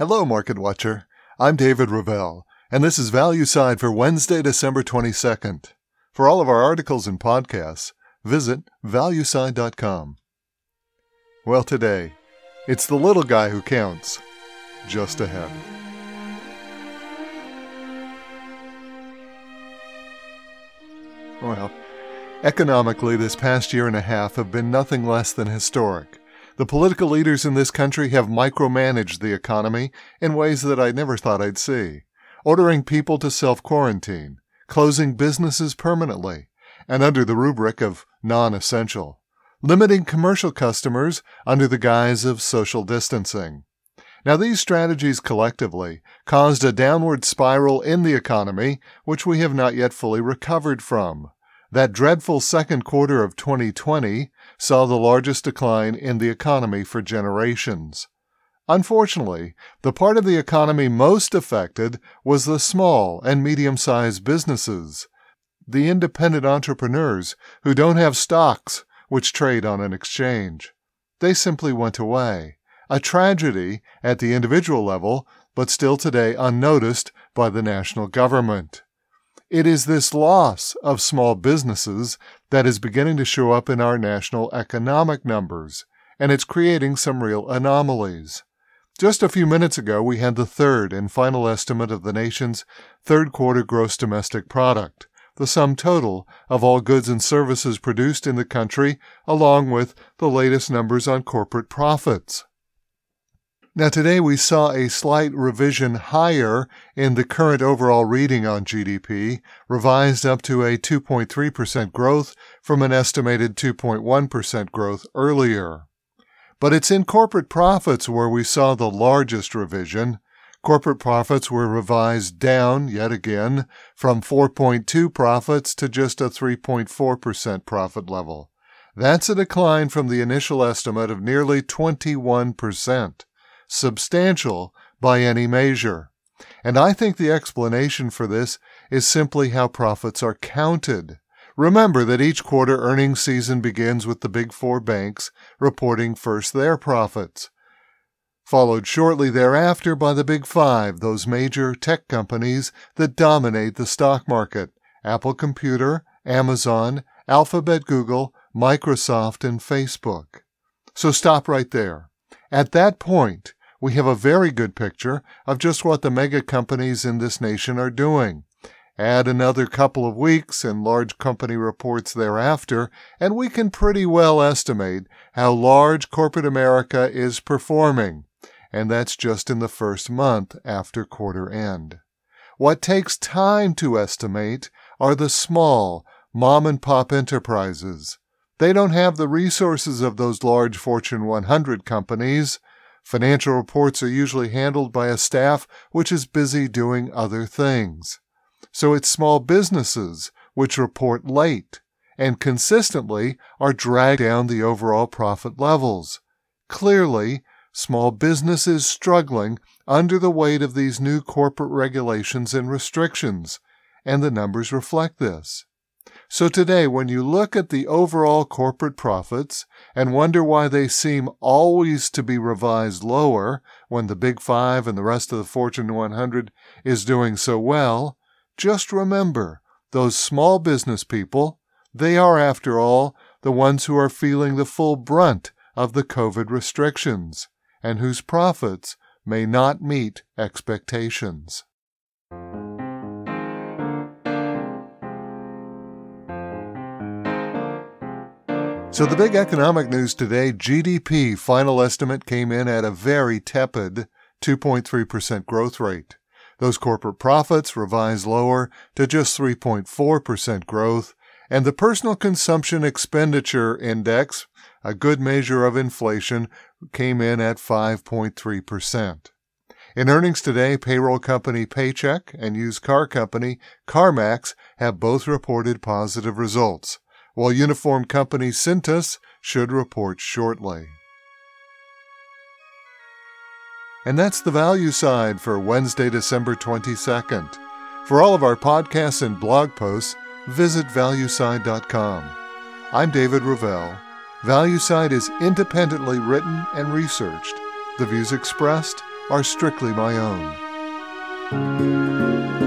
Hello, Market Watcher. I'm David Ravel, and this is Value Side for Wednesday, December 22nd. For all of our articles and podcasts, visit valueside.com. Well, today, it's the little guy who counts. Just ahead. Well, economically, this past year and a half have been nothing less than historic. The political leaders in this country have micromanaged the economy in ways that I never thought I'd see, ordering people to self-quarantine, closing businesses permanently, and under the rubric of non-essential, limiting commercial customers under the guise of social distancing. Now, these strategies collectively caused a downward spiral in the economy, which we have not yet fully recovered from. That dreadful second quarter of 2020 saw the largest decline in the economy for generations. Unfortunately, the part of the economy most affected was the small and medium-sized businesses, the independent entrepreneurs who don't have stocks which trade on an exchange. They simply went away. A tragedy at the individual level, but still today unnoticed by the national government. It is this loss of small businesses that is beginning to show up in our national economic numbers, and it's creating some real anomalies. Just a few minutes ago, we had the third and final estimate of the nation's third quarter gross domestic product, the sum total of all goods and services produced in the country, along with the latest numbers on corporate profits. Now, today we saw a slight revision higher in the current overall reading on GDP, revised up to a 2.3% growth from an estimated 2.1% growth earlier. But it's in corporate profits where we saw the largest revision. Corporate profits were revised down, yet again, from 4.2 profits to just a 3.4% profit level. That's a decline from the initial estimate of nearly 21%. Substantial by any measure. And I think the explanation for this is simply how profits are counted. Remember that each quarter earnings season begins with the big four banks reporting first their profits, followed shortly thereafter by the big five, those major tech companies that dominate the stock market: Apple Computer, Amazon, Alphabet, Google, Microsoft, and Facebook. So stop right there. At that point, we have a very good picture of just what the mega companies in this nation are doing. Add another couple of weeks and large company reports thereafter, and we can pretty well estimate how large corporate America is performing, and that's just in the first month after quarter end. What takes time to estimate are the small, mom-and-pop enterprises. They don't have the resources of those large Fortune 100 companies. Financial reports are usually handled by a staff which is busy doing other things. So it's small businesses which report late and consistently are dragged down the overall profit levels. Clearly, small business is struggling under the weight of these new corporate regulations and restrictions, and the numbers reflect this. So today, when you look at the overall corporate profits and wonder why they seem always to be revised lower when the Big Five and the rest of the Fortune 100 is doing so well, just remember, those small business people, they are, after all, the ones who are feeling the full brunt of the COVID restrictions, and whose profits may not meet expectations. So the big economic news today, GDP final estimate came in at a very tepid 2.3% growth rate. Those corporate profits revised lower to just 3.4% growth, and the personal consumption expenditure index, a good measure of inflation, came in at 5.3%. In earnings today, payroll company Paycheck and used car company CarMax have both reported positive results, while uniform company Cintas should report shortly. And that's the value side for Wednesday, December 22nd. For all of our podcasts and blog posts, visit valueside.com. I'm David Ravel. ValueSide is independently written and researched. The views expressed are strictly my own.